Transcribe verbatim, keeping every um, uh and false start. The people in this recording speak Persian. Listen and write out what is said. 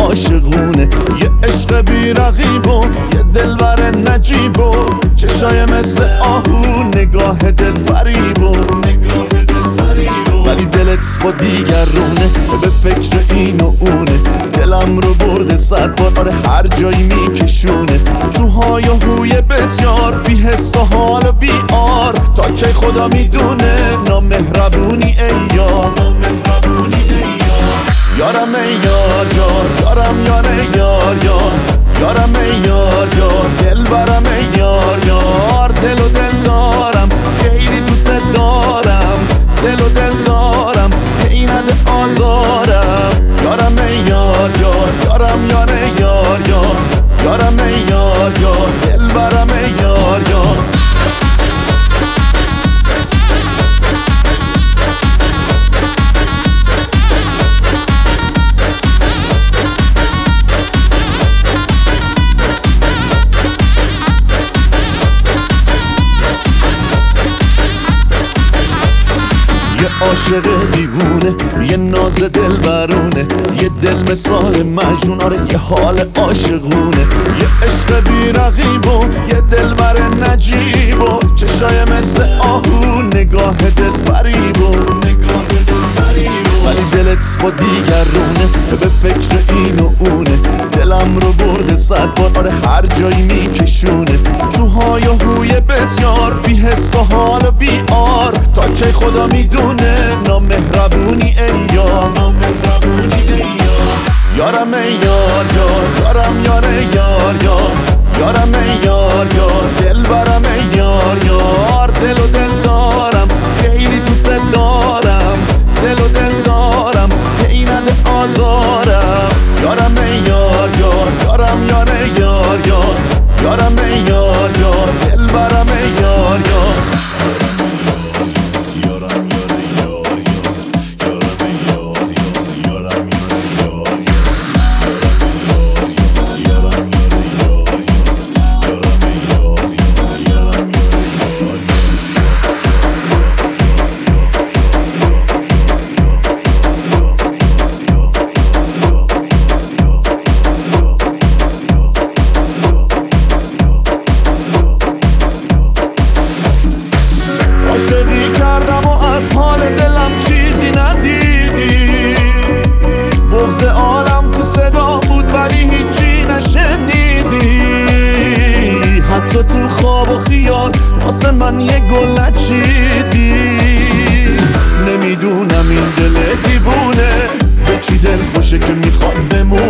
عاشقونه، یه عشق بی رقیب و یه دلبر نجیب و چشای مثل آهو، نگاه دل فریب و ولی دلت با دیگرونه، به فکر این و اونه. دلم رو برده صد بار، آره هر جایی میکشونه. تو های و هوی بسیار، بی حس و حال و بی آر. تا کی خدا میدونه، نامهربونی ای یار، یارم ای یار یار، یارم یار یار یار، یارم ای یار یار، دل برم ای یار یار. دل و دل دارم، خیلی دوست دارم، دل و دل دارم، هی نده آزارم. یارم ای یار یار، یارم یار یار یار، یارم ای یار یار، دل برم ای یار یار. یه عاشق دیوونه، یه ناز دل برونه، یه دل مثال مجنون، آره یه حال عاشقونه. یه عشق بی رقیب و یه دل بر نجیب و چشای مثل آهو، نگاه دل فریب و ولی دلت با دیگرونه، به فکر این و اونه. دلم رو برده صد بار، آره هر جایی میکشونه. تو های و هوی بسیار، بی حس و حال و بی آر. تا کی خدا میدونه، نامهربونی ای یار، یارم ای یار یار، یارم یار یار یار، یارم ای یار یار، دل برم ای یار یار. دل و دل دارم، خیلی دوست دارم، دل و دل دارم، هی نده آزارم. یارم ای یار یار، یارم یار یار یار، یارم ای یار یار، دل برم ای یار یار. عاشقی کردم و از حال دلم چیزی ندیدی. بغض عالم تو صدا بود ولی هیچی نشنیدی. حتی تو خواب و خیال واسه من یه گل نچیدی. نمیدونم این دل دیوونه به چی دل خوشه که میخواد بمونه.